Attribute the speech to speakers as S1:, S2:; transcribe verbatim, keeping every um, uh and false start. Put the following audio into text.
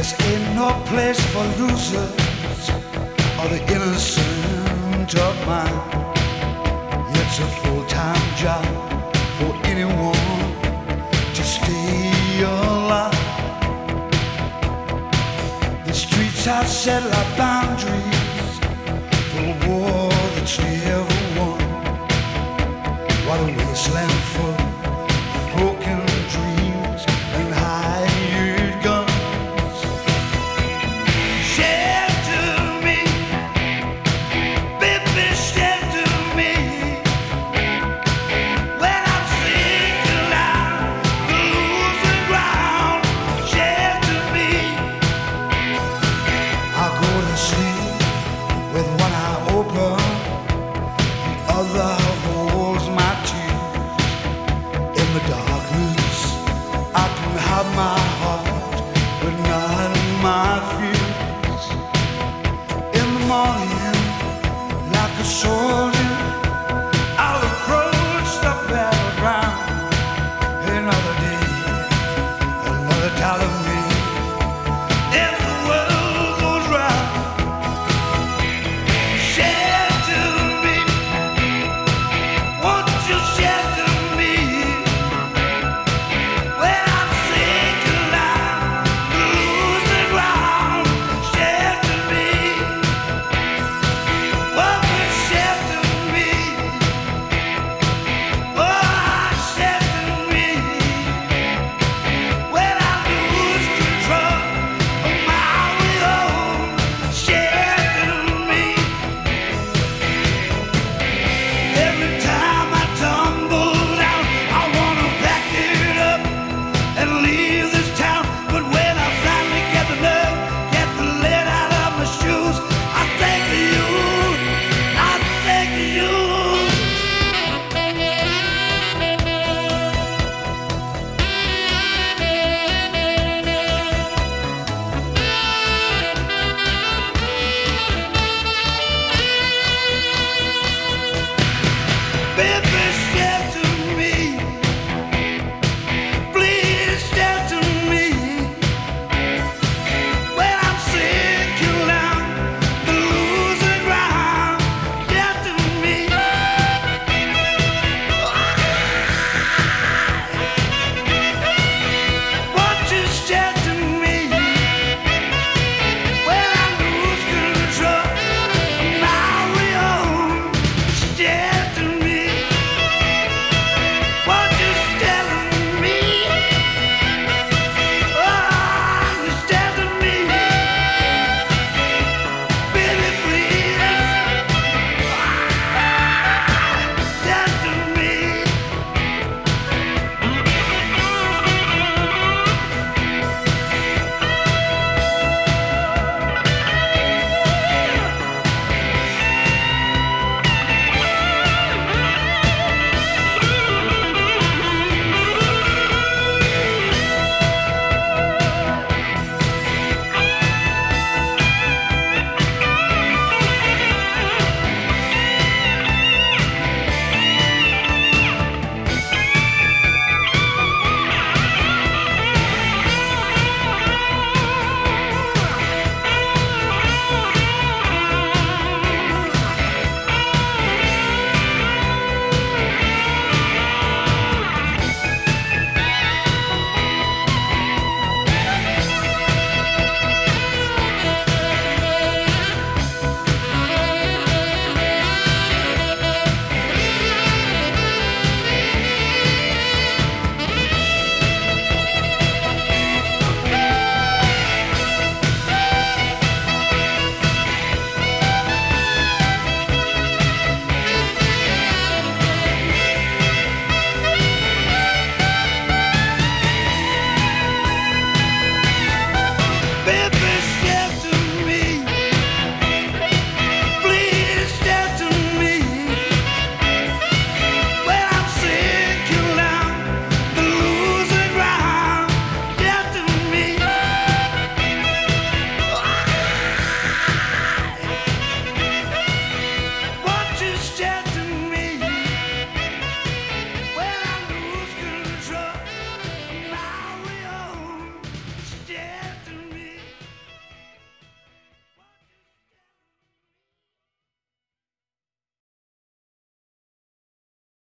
S1: This ain't no place for losers or the innocent of mind. It's a full-time job for anyone to stay alive. The streets have set like boundaries for a war that's never won. What a wasteland for broken dreams and hired guns. Shelter me, baby, shelter me. When I'm sinking down the losing ground, shelter me. I go to sleep with one eye open, the other holds my tears. In the darkness, I can have my heart, but not my fears. In the morning, like a soldier, I'll approach the battleground. Another day, another talent.